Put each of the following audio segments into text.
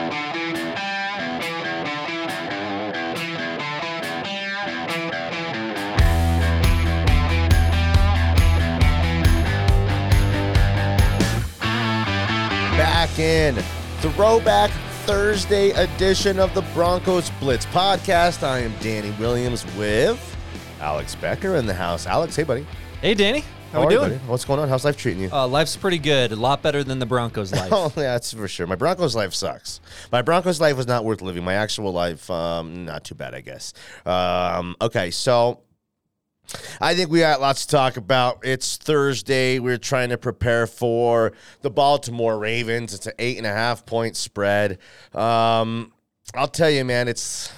Back in Throwback Thursday edition of the Broncos Blitz podcast. I am Danny Williams with Alex Becker in the house. Alex, hey, buddy. Hey, Danny. How we are you, doing? buddy? What's going on? How's life treating you? Life's pretty good. A lot better than the Broncos' life. Oh, yeah, that's for sure. My Broncos life sucks. My Broncos life was not worth living. My actual life, not too bad, I guess. Okay, so I think we got lots to talk about. It's Thursday. We're trying to prepare for the Baltimore Ravens. It's an 8.5-point spread. I'll tell you, man,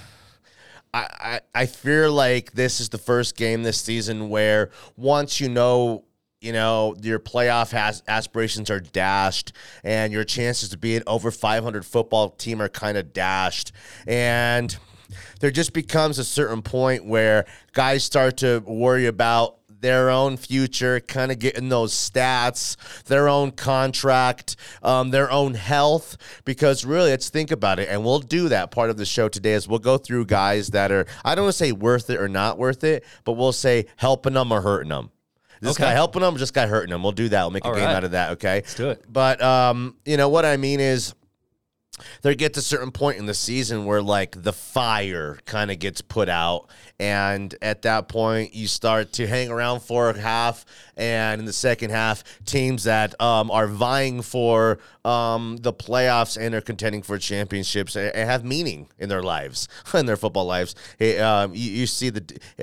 I feel like this is the first game this season where once you know your playoff aspirations are dashed and your chances to be an over 500 football team are kind of dashed. And there just becomes a certain point where guys start to worry about their own future, kind of getting those stats, their own contract, their own health, because really, let's think about it, and we'll do that part of the show today as we'll go through guys that are, I don't want to say worth it or not worth it, but we'll say helping them or hurting them. This guy helping them, this guy hurting them. We'll do that. We'll make a game out of that, okay? Let's do it. But, what I mean is, there gets a certain point in the season where, like, the fire kind of gets put out, and at that point, you start to hang around for a half, and in the second half, teams that are vying for the playoffs and are contending for championships and have meaning in their lives, in their football lives. You see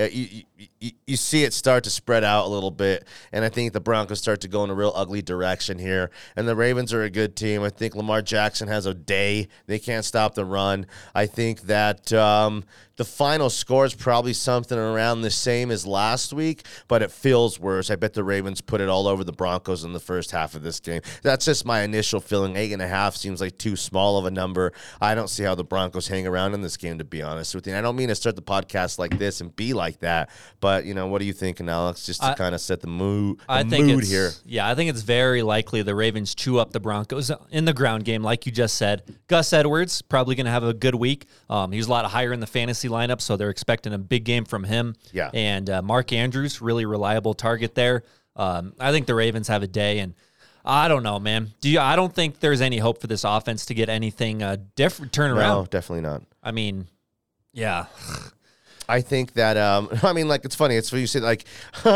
you see it start to spread out a little bit, and I think the Broncos start to go in a real ugly direction here, and the Ravens are a good team. I think Lamar Jackson has a day. They can't stop the run. I think that the final score is probably something around the same as last week, but it feels worse. I bet the Ravens put it all over the Broncos in the first half of this game. That's just my initial feeling. 8.5 seems like too small of a number. I don't see how the Broncos hang around in this game, to be honest with you. And I don't mean to start the podcast like this and be like that, but, what are you thinking, Alex, just to kind of set the mood here? Yeah, I think it's very likely the Ravens chew up the Broncos in the ground game, like you just said. Gus Edwards, probably going to have a good week. He was a lot higher in the fantasy lineup, so they're expecting a big game from him. Yeah. And Mark Andrews, really reliable target there. I think the Ravens have a day, and I don't know, man. I don't think there's any hope for this offense to get anything different, turn around. No, definitely not. I mean, yeah. I think that, it's funny. It's what you say, like,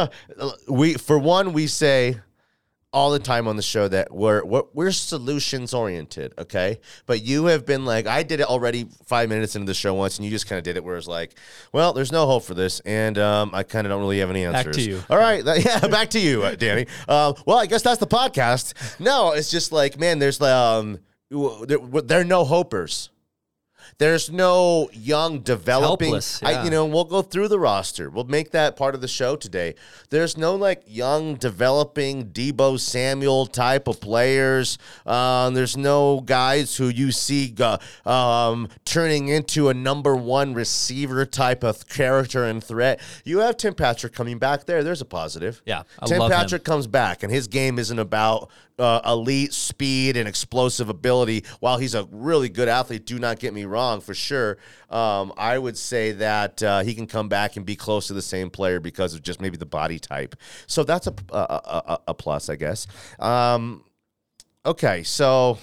we say all the time on the show that we're solutions oriented, okay? But you have been like, I did it already 5 minutes into the show once, and you just kind of did it where it's like, well, there's no hope for this, and I kind of don't really have any answers. Back to you. All right, back to you, Danny. Well, I guess that's the podcast. No, it's just like, man, there are no hopers. There's no young developing. Helpless, yeah. We'll go through the roster. We'll make that part of the show today. There's no young developing Deebo Samuel type of players. There's no guys who you see turning into a number one receiver type of character and threat. You have Tim Patrick coming back there. There's a positive. Yeah, Tim Patrick comes back, and his game isn't about elite speed and explosive ability. While he's a really good athlete, do not get me wrong, for sure. I would say that he can come back and be close to the same player because of just maybe the body type. So that's a plus, I guess. Okay, so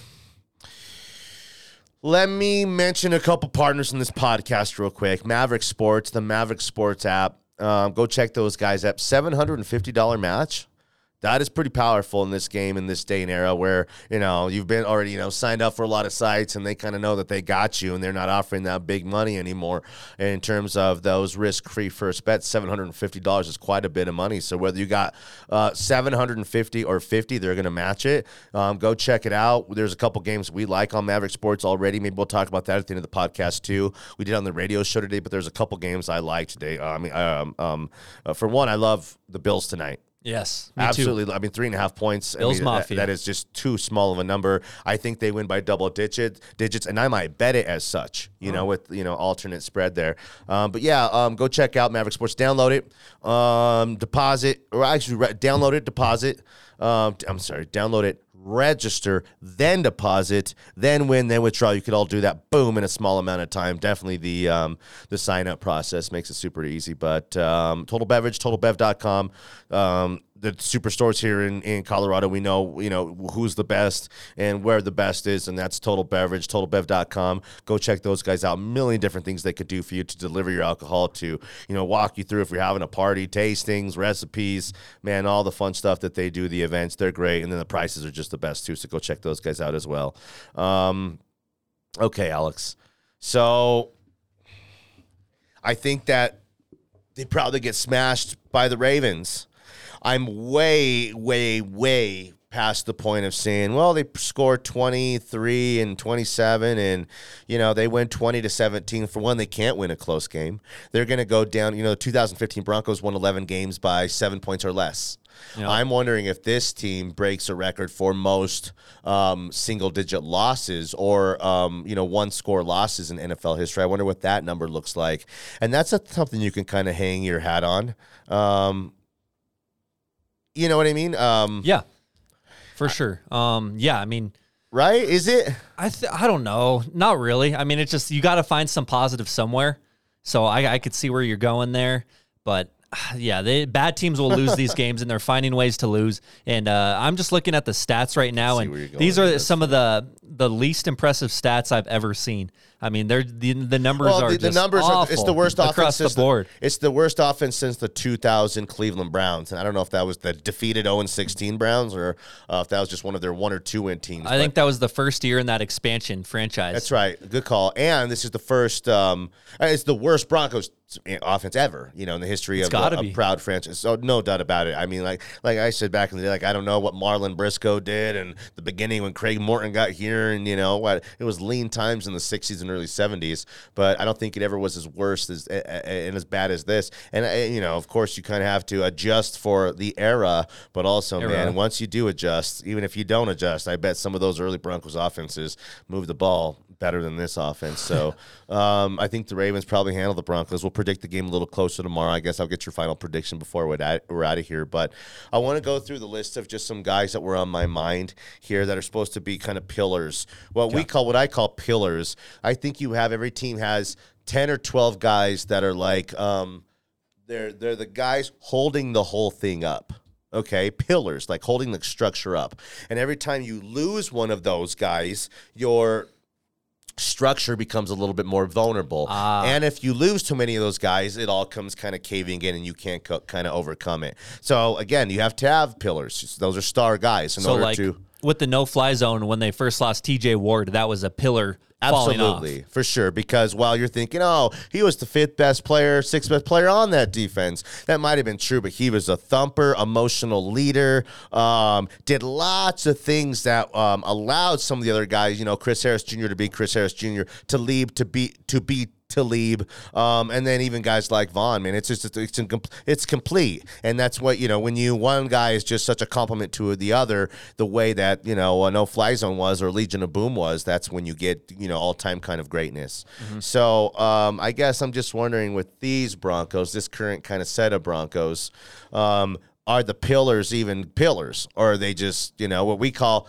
let me mention a couple partners in this podcast real quick. Maverick Sports, the Maverick Sports app. Go check those guys up. $750 match. That is pretty powerful in this game, in this day and era where, you've been already, signed up for a lot of sites and they kind of know that they got you and they're not offering that big money anymore in terms of those risk-free first bets. $750 is quite a bit of money. So whether you got $750 or $50, they're going to match it. Go check it out. There's a couple games we like on Maverick Sports already. Maybe we'll talk about that at the end of the podcast too. We did on the radio show today, but there's a couple games I like today. For one, I love the Bills tonight. Yes, absolutely. Too. 3.5 points. Bills Mafia. That is just too small of a number. I think they win by double digits, and I might bet it as such. With alternate spread there. But yeah, go check out Maverick Sports. Download it, download it, deposit. Download it, register, then deposit, then win, then withdraw. You could all do that, boom, in a small amount of time. Definitely the sign-up process makes it super easy. But Total Beverage, TotalBev.com. The superstores here in Colorado, we know who's the best and where the best is, and that's Total Beverage, TotalBev.com. Go check those guys out. A million different things they could do for you to deliver your alcohol, to walk you through if you're having a party, tastings, recipes, man, all the fun stuff that they do, the events, they're great, and then the prices are just the best too, so go check those guys out as well. Okay, Alex. So I think that they probably get smashed by the Ravens. I'm way, way, way past the point of saying, well, they scored 23 and 27 and, they win 20-17. For one, they can't win a close game. They're going to go down. The 2015 Broncos won 11 games by 7 points or less. Yeah. I'm wondering if this team breaks a record for most single-digit losses or, one-score losses in NFL history. I wonder what that number looks like. And that's something you can kind of hang your hat on. You know what I mean? Yeah, for sure. I mean, right? Is it? I don't know. Not really. I mean, it's just you got to find some positive somewhere. So I could see where you're going there, but yeah, bad teams will lose these games, and they're finding ways to lose. And I'm just looking at the stats right now, and these are some of the least impressive stats I've ever seen. I mean, the numbers are just awful. It's the worst across offense the board. It's the worst offense since the 2000 Cleveland Browns, and I don't know if that was the defeated 0-16 Browns or if that was just one of their 1 or 2 win teams. I think that was the first year in that expansion franchise. That's right. Good call. And this is the first. It's the worst Broncos offense ever. In the history of a proud franchise. So no doubt about it. I mean, like I said back in the day, I don't know what Marlon Briscoe did in the beginning when Craig Morton got here, and what it was lean times in the 60s and early 70s, but I don't think it ever was as worse as and as bad as this. And of course, you kind of have to adjust for the era, but also, man, once you do adjust, even if you don't adjust, I bet some of those early Broncos offenses move the ball better than this offense. So I think the Ravens probably handle the Broncos. We'll predict the game a little closer tomorrow. I guess I'll get your final prediction before we're out of here. But I want to go through the list of just some guys that were on my mind here that are supposed to be kind of pillars. What I call pillars. I think every team has 10 or 12 guys that are like they're the guys holding the whole thing up. Okay, pillars, like holding the structure up. And every time you lose one of those guys, your structure becomes a little bit more vulnerable. And if you lose too many of those guys, it all comes kind of caving in and you can't kind of overcome it. So again, you have to have pillars. Those are star guys in order to. With the no-fly zone, when they first lost TJ Ward, that was a pillar. Absolutely, for sure. Because while you're thinking, he was the 5th best player, 6th best player on that defense, that might have been true, but he was a thumper, emotional leader, did lots of things that allowed some of the other guys, Chris Harris Jr. to be Chris Harris Jr., to lead, to be Talib, and then even guys like Vaughn, man, it's complete. And that's what, when one guy is just such a compliment to the other, the way that, a no-fly zone was or Legion of Boom was, that's when you get, all-time kind of greatness. Mm-hmm. So I guess I'm just wondering with these Broncos, this current kind of set of Broncos, are the pillars even pillars? Or are they just, what we call...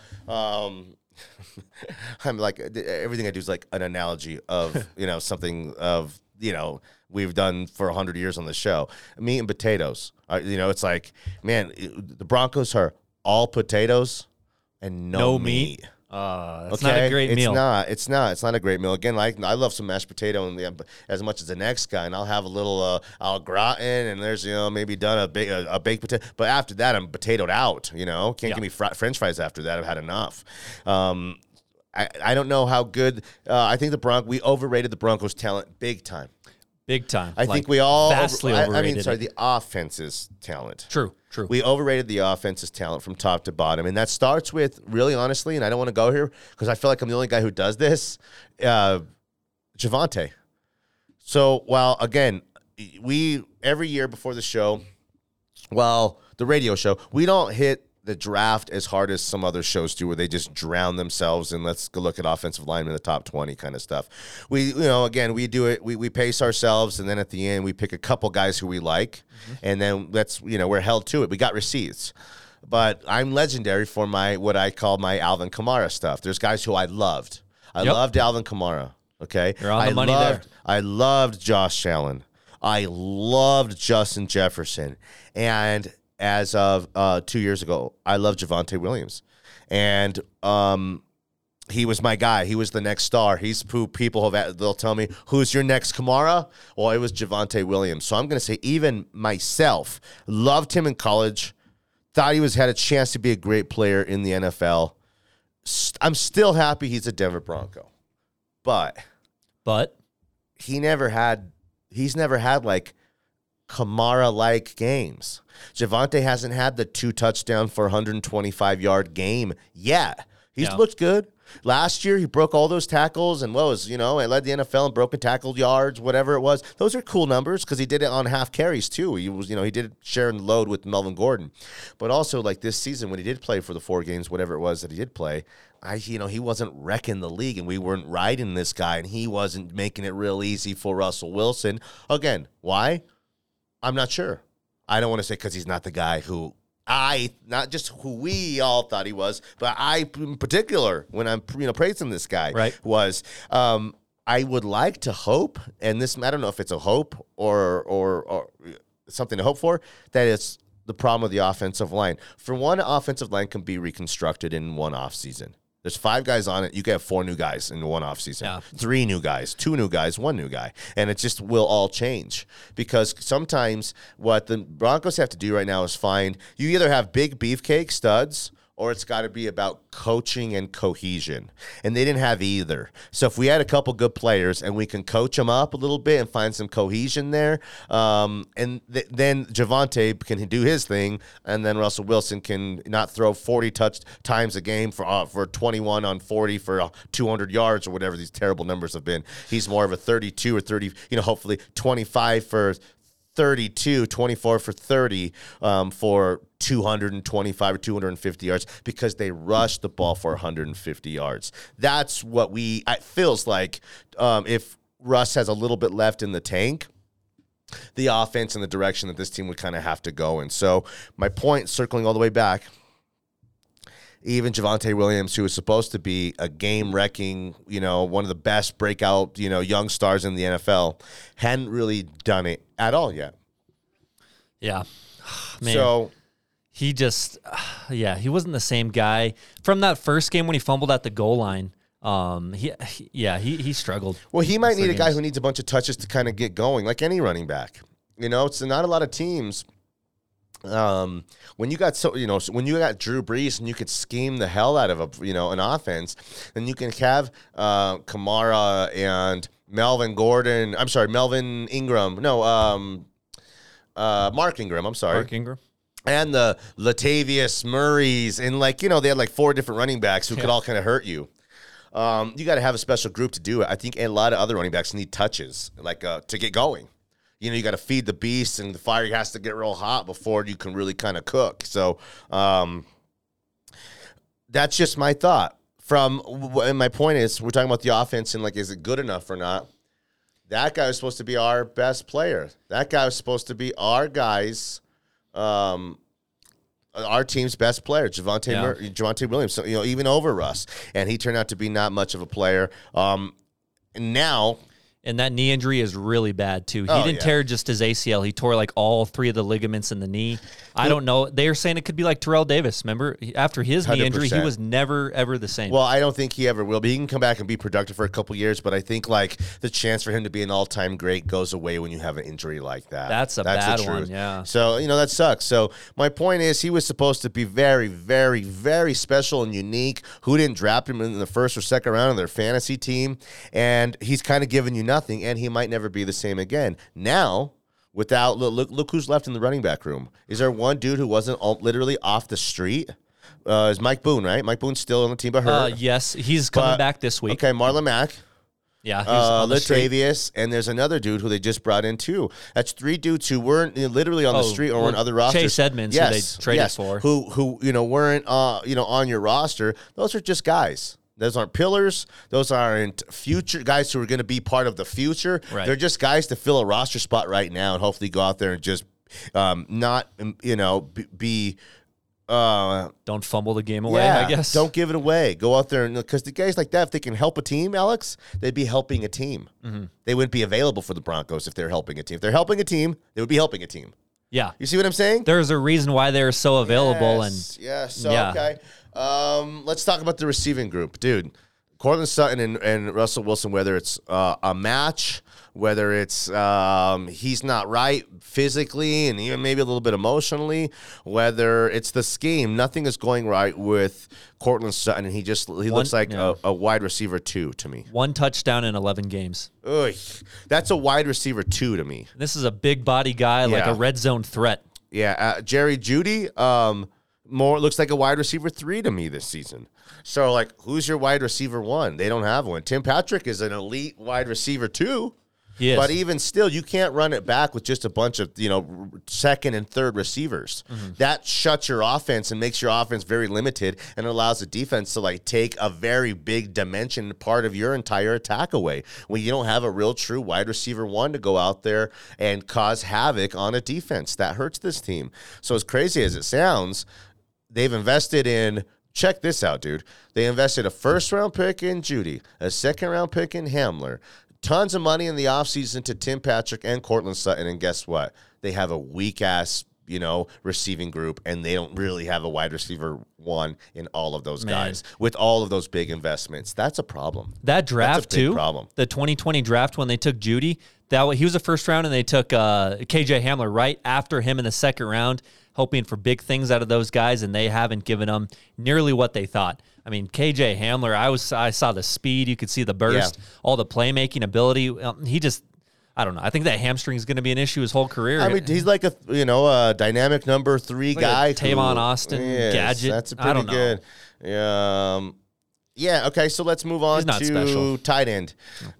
I'm like, everything I do is like an analogy of, something of, we've done for 100 years on the show. Meat and potatoes. It's like, man, the Broncos are all potatoes and no meat. That's not a great meal. It's not a great meal. Again, I love some mashed potato and as much as the next guy, and I'll have a little au gratin, and there's maybe done a baked potato. But after that, I'm potatoed out. Can't give me French fries after that. I've had enough. I don't know how good. I think we overrated the Broncos' talent big time. Big time. I think we all vastly overrated. The offense's talent. True. We overrated the offense's talent from top to bottom, and that starts with, really honestly, and I don't want to go here because I feel like I'm the only guy who does this, Javonte. So, while, again, we, every year before the show, the radio show, we don't hit the draft as hard as some other shows do, where they just drown themselves and let's go look at offensive linemen in the top 20 kind of stuff. We, again, we do it. We pace ourselves, and then at the end we pick a couple guys who we like, and then we're held to it. We got receipts. but I'm legendary for what I call my Alvin Kamara stuff. There's guys who I loved. I loved Alvin Kamara. Okay, you're on the money there. I loved Josh Allen. I loved Justin Jefferson, and as of 2 years ago, I loved Javonte Williams, and he was my guy. He was the next star. He's who people they'll tell me, who's your next Kamara? Well, it was Javonte Williams. So I'm going to say even myself loved him in college, thought he had a chance to be a great player in the NFL. I'm still happy he's a Denver Bronco. But he's never had like Kamara-like games. Javonte hasn't had the 2 touchdown for 125-yard game yet. He's looked good. Last year, he broke all those tackles and I led the NFL in broken tackle yards, whatever it was. Those are cool numbers because he did it on half carries too. He was, he did share the load with Melvin Gordon. But also like this season when he did play for the 4 games, whatever it was that he did play, he wasn't wrecking the league and we weren't riding this guy and he wasn't making it real easy for Russell Wilson. Again, why? I'm not sure. I don't want to say because he's not the guy who not just who we all thought he was, but I in particular, when I'm praising this guy, was I would like to hope, and this I don't know if it's a hope or something to hope for, that it's the problem of the offensive line. For one, offensive line can be reconstructed in one off season. There's 5 guys on it. You can have 4 new guys in one offseason. Yeah. 3 new guys, 2 new guys, 1 new guy. And it just will all change. Because sometimes what the Broncos have to do right now is you either have big beefcake studs or it's got to be about coaching and cohesion. And they didn't have either. So if we had a couple good players and we can coach them up a little bit and find some cohesion there, then Javonte can do his thing, and then Russell Wilson can not throw 40 times a game for 21 on 40 for 200 yards or whatever these terrible numbers have been. He's more of a 32 or 30, hopefully 25 for 32, 24 for 30 for 225 or 250 yards because they rushed the ball for 150 yards. That's what it feels like if Russ has a little bit left in the tank, the offense and the direction that this team would kind of have to go in. So my point, circling all the way back, even Javonte Williams, who was supposed to be a game-wrecking, one of the best breakout, young stars in the NFL, hadn't really done it at all yet. Yeah. Man. So he just, he wasn't the same guy. From that first game when he fumbled at the goal line, he struggled. Well, he might need a guy who needs a bunch of touches to kind of get going, like any running back. It's not a lot of teams. When you got when you got Drew Brees and you could scheme the hell out of an offense, then you can have Kamara and Melvin Ingram. No, Mark Ingram. I'm sorry, Mark Ingram. And the Latavius Murrays and they had 4 different running backs who could all kind of hurt you. You got to have a special group to do it. I think a lot of other running backs need touches to get going. You got to feed the beast, and the fire has to get real hot before you can really kind of cook. So that's just my thought. And my point is, we're talking about the offense and, is it good enough or not? That guy was supposed to be our best player. That guy was supposed to be our team's best player, Javonte Williams, so, even over Russ. And he turned out to be not much of a player. Now... And that knee injury is really bad, too. He didn't tear just his ACL. He tore, all 3 of the ligaments in the knee. I don't know. They were saying it could be like Terrell Davis. Remember? After his 100%. Knee injury, he was never, ever the same. Well, I don't think he ever will be. He can come back and be productive for a couple years, but I think, the chance for him to be an all-time great goes away when you have an injury like that. That's a bad one, yeah. So, that sucks. So, my point is, he was supposed to be very, very, very special and unique. Who didn't draft him in the first or second round of their fantasy team? And he's kind of given you nothing, and he might never be the same again. Now, look who's left in the running back room. Is there one dude who wasn't literally off the street? Is Mike Boone, right? Mike Boone's still on the team, but hurt. Yes, he's coming back this week. Okay, Marlon Mack. Yeah, he's on the Latavius, and there's another dude who they just brought in too. That's 3 dudes who weren't literally on the street or on other rosters. Chase Edmonds, who they traded for, who weren't on your roster. Those are just guys. Those aren't pillars. Those aren't future guys who are going to be part of the future. Right. They're just guys to fill a roster spot right now and hopefully go out there and just not be Don't fumble the game away, I guess. Don't give it away. Go out there, because the guys like that, if they can help a team, Alex, they'd be helping a team. Mm-hmm. They wouldn't be available for the Broncos if they're helping a team. If they're helping a team, they would be helping a team. Yeah. You see what I'm saying? There's a reason why they're so available. Okay. Let's talk about the receiving group. Dude, Courtland Sutton and Russell Wilson, whether it's a match, whether it's he's not right physically and even maybe a little bit emotionally, whether it's the scheme, nothing is going right with Courtland Sutton, and he looks like a wide receiver 2 to me. 1 touchdown in 11 games. Ugh, that's a wide receiver 2 to me. This is a big body guy, like a red zone threat. Yeah, Jerry Jeudy more looks like a wide receiver 3 to me this season. So, like, who's your wide receiver 1? They don't have one. Tim Patrick is an elite wide receiver 2. Yes. But even still, you can't run it back with just a bunch of, second and third receivers. Mm-hmm. That shuts your offense and makes your offense very limited and allows the defense to, take a very big dimension part of your entire attack away. When you don't have a real true wide receiver 1 to go out there and cause havoc on a defense, that hurts this team. So as crazy as it sounds, they've invested in... Check this out, dude. They invested a first-round pick in Jeudy, a second-round pick in Hamler, tons of money in the offseason to Tim Patrick and Courtland Sutton, and guess what? They have a weak-ass, receiving group, and they don't really have a wide receiver 1 in all of those guys with all of those big investments. That's a problem. That draft, That's a big too, problem. The 2020 draft when they took Jeudy, he was a first round, and they took KJ Hamler right after him in the second round, hoping for big things out of those guys, and they haven't given them nearly what they thought. I mean, KJ Hamler, I saw the speed, you could see the burst, all the playmaking ability. I don't know. I think that hamstring is going to be an issue his whole career. I mean, he's like a dynamic number 3 guy. Tavon Austin gadget. That's pretty good. Yeah. Okay. So let's move on to special. Tight end.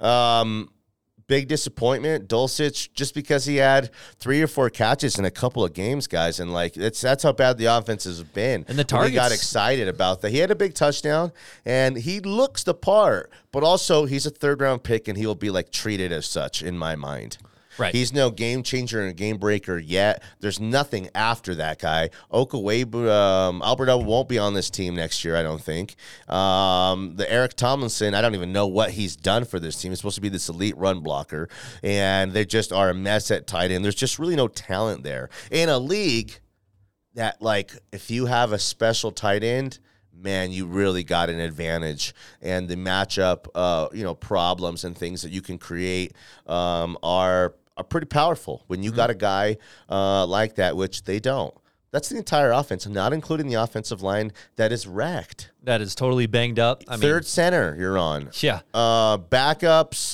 Big disappointment, Dulcich, just because he had 3 or 4 catches in a couple of games, guys, and that's how bad the offense has been. And the targets, we got excited about that. He had a big touchdown, and he looks the part, but also he's a 3rd-round pick, and he will be treated as such in my mind. Right. He's no game changer and a game breaker yet. There's nothing after that guy. Alberto won't be on this team next year, I don't think. The Eric Tomlinson, I don't even know what he's done for this team. He's supposed to be this elite run blocker, and they just are a mess at tight end. There's just really no talent there. In a league that, if you have a special tight end, man, you really got an advantage. And the matchup, problems and things that you can create are pretty powerful when you got a guy like that, which they don't. That's the entire offense, not including the offensive line that is wrecked. That is totally banged up. Third center you're on. Yeah. Backups.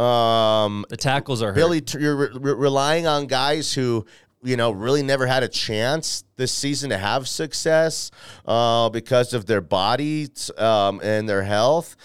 The tackles are hurt. You're relying on guys who really never had a chance this season to have success because of their bodies and their health.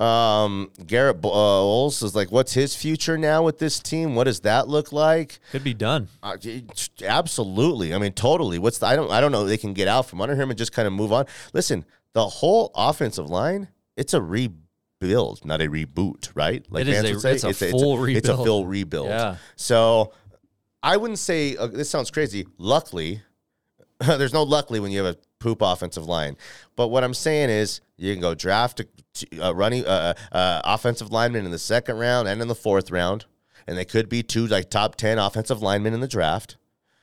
Garrett Bowles is what's his future now with this team? What does that look like? Could be done. Absolutely. I mean, totally. I don't know. They can get out from under him and just kind of move on. Listen, the whole offensive line, it's a rebuild, not a reboot, right? It's a full rebuild. It's a full rebuild. Yeah. So I wouldn't say this sounds crazy. Luckily, there's no luckily when you have a poop offensive line. But what I'm saying is you can go draft a running offensive lineman in the 2nd round and in the 4th round, and they could be 2 top 10 offensive linemen in the draft.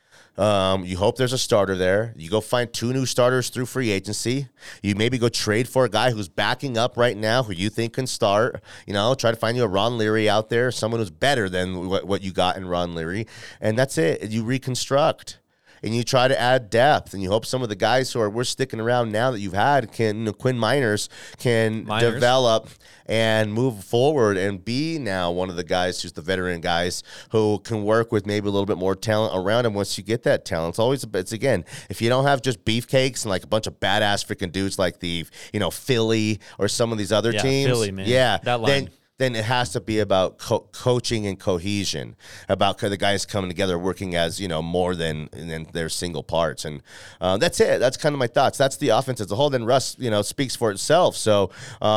You hope there's a starter there. You go find 2 new starters through free agency. You maybe go trade for a guy who's backing up right now who you think can start. Try to find you a Ron Leary out there, someone who's better than what you got in Ron Leary. And that's it. You reconstruct. And you try to add depth, and you hope some of the guys who we're sticking around now that you've had Quinn Miners can develop and move forward and be now one of the guys who's the veteran guys who can work with maybe a little bit more talent around him once you get that talent. It's again, if you don't have just beefcakes and a bunch of badass freaking dudes like the, Philly or some of these other teams. Philly, man. Yeah, that line. Then it has to be about coaching and cohesion, about the guys coming together, working as, more than their single parts. And that's it. That's kind of my thoughts. That's the offense as a whole. Then Russ, speaks for itself. So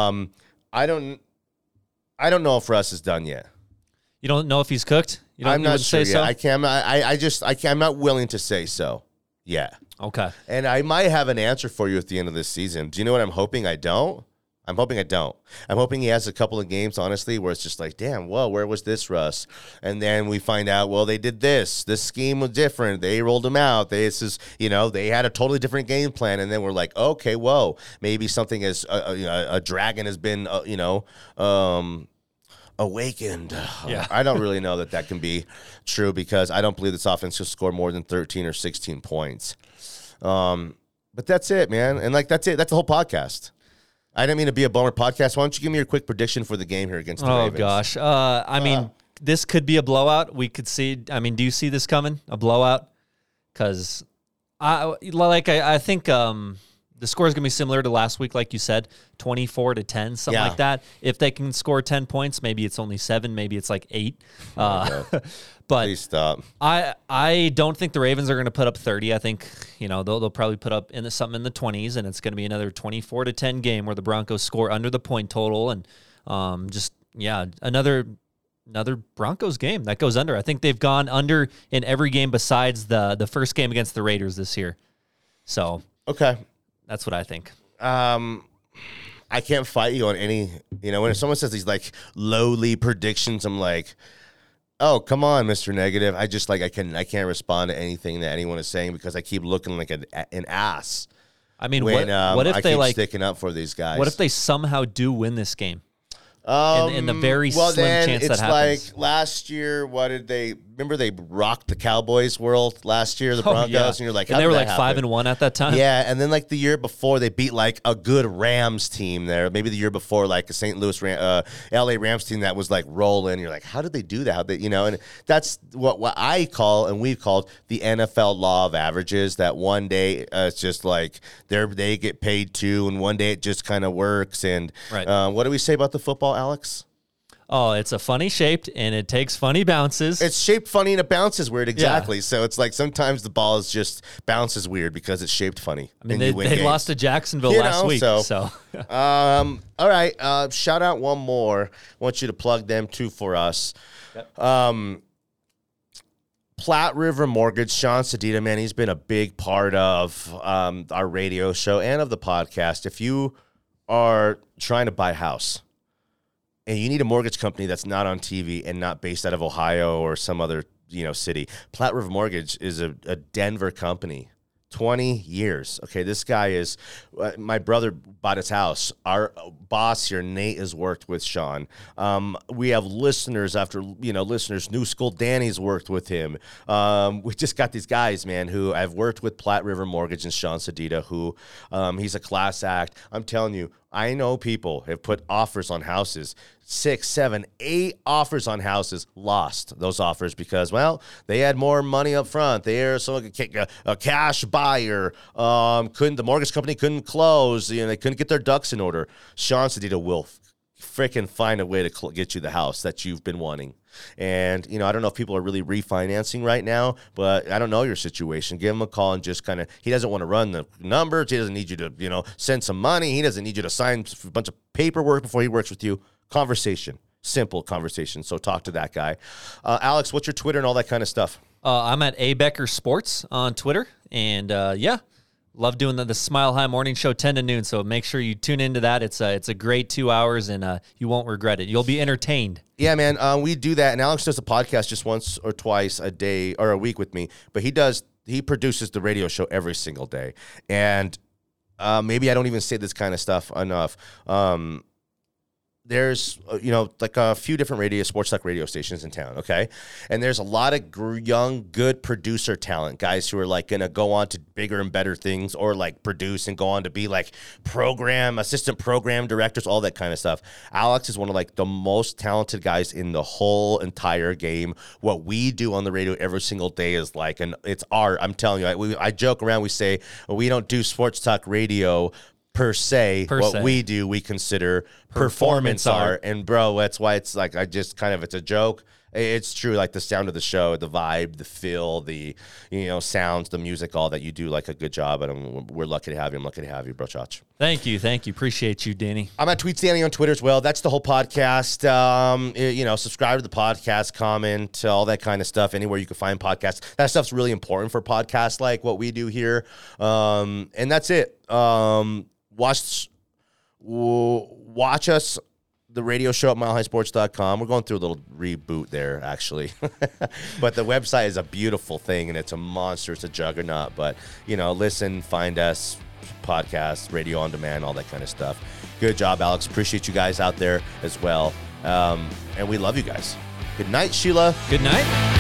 I don't know if Russ is done yet. You don't know if he's cooked? I'm not sure yet. I can't. I'm not willing to say so. yet. Okay. And I might have an answer for you at the end of this season. Do you know what I'm hoping I don't? I'm hoping I don't. I'm hoping he has a couple of games, honestly, where it's just like, damn, well, where was this, Russ? And then we find out, well, they did this. This scheme was different. They rolled him out. They had a totally different game plan. And then we're like, okay, whoa, maybe something as a dragon has been, awakened. Yeah. I don't really know that can be true because I don't believe this offense will score more than 13 or 16 points. But that's it, man. And that's it. That's the whole podcast. I didn't mean to be a bummer podcast. Why don't you give me your quick prediction for the game here against the Ravens? Oh, gosh. I mean, this could be a blowout. We could see. I mean, do you see this coming? A blowout? Because I think the score is going to be similar to last week, like you said, 24-10, something like that. If they can score 10 points, maybe it's only 7, maybe it's like 8. But please stop. I don't think the Ravens are going to put up 30. I think they'll probably put up something in the 20s, and it's going to be another 24-10 game where the Broncos score under the point total, and another Broncos game that goes under. I think they've gone under in every game besides the first game against the Raiders this year. So okay, that's what I think. I can't fight you on any. When someone says these like lowly predictions, I'm like, oh, come on, Mr. Negative. I just I can't respond to anything that anyone is saying because I keep looking like an ass. I mean, what if they keep sticking up for these guys? What if they somehow do win this game? In the very slim chance that happens. Like last year, what did they remember? They rocked the Cowboys world last year, the Broncos, and you're like, and they were like 5-1 at that time. Yeah, and then like the year before, they beat like a good Rams team there. Maybe the year before, like a St. Louis, LA Rams team that was like rolling. You're like, how did they do that? How they, and that's what I call and we've called the NFL law of averages. That one day it's just like they get paid too, and one day it just kind of works. And what do we say about the football, Alex? Oh, it's a funny shaped, and it takes funny bounces. It's shaped funny, and it bounces weird, exactly. Yeah. So it's like sometimes the ball is just bounces weird because it's shaped funny. I mean, they lost to Jacksonville last week. So. All right, shout out one more. I want you to plug them too for us. Yep. Platte River Mortgage, Sean Sedita, man, he's been a big part of our radio show and of the podcast. If you are trying to buy a house, and you need a mortgage company that's not on TV and not based out of Ohio or some other, city. Platte River Mortgage is a Denver company. 20 years. Okay, this guy is, my brother bought his house. Our boss here, Nate, has worked with Sean. We have listeners listeners. New School Danny's worked with him. We just got these guys, man, who I've worked with Platte River Mortgage and Sean Sedita, who he's a class act. I'm telling you, I know people have put offers on houses, 6, 7, 8 offers on houses, lost those offers because, well, they had more money up front. They are a cash buyer. The mortgage company couldn't close. They couldn't get their ducks in order. Sean Sedita will freaking find a way to get you the house that you've been wanting. And, I don't know if people are really refinancing right now, but I don't know your situation. Give him a call and just he doesn't want to run the numbers. He doesn't need you to, send some money. He doesn't need you to sign a bunch of paperwork before he works with you. Conversation, simple conversation. So talk to that guy. Alex, what's your Twitter and all that kind of stuff? I'm at A. Becker Sports on Twitter. And, love doing the Smile High Morning Show 10 to noon, so make sure you tune into that. It's a great 2 hours, and you won't regret it. You'll be entertained. Yeah, man, we do that, and Alex does a podcast just once or twice a day or a week with me, but he produces the radio show every single day, and maybe I don't even say this kind of stuff enough. There's, like a few different sports talk radio stations in town, okay? And there's a lot of young, good producer talent, guys who are, like, going to go on to bigger and better things or, like, produce and go on to be, like, assistant program directors, all that kind of stuff. Alex is one of, like, the most talented guys in the whole entire game. What we do on the radio every single day is, like, it's art. I'm telling you. I joke around. We say, we don't do sports talk radio per se. We do, we consider performance art. And bro, that's why it's like, it's a joke. It's true, like the sound of the show, the vibe, the feel, the sounds, the music, all that you do like a good job. And we're lucky to have you. I'm lucky to have you, Bro Chach. Thank you. Appreciate you, Danny. I'm at Tweet Stanley on Twitter as well. That's the whole podcast. Subscribe to the podcast, comment, all that kind of stuff. Anywhere you can find podcasts. That stuff's really important for podcasts like what we do here. And that's it. Watch us. The radio show at milehighsports.com. We're going through a little reboot there, actually. But the website is a beautiful thing, and it's a monster. It's a juggernaut. But, listen, find us, podcast, radio on demand, all that kind of stuff. Good job, Alex. Appreciate you guys out there as well. And we love you guys. Good night, Sheila. Good night.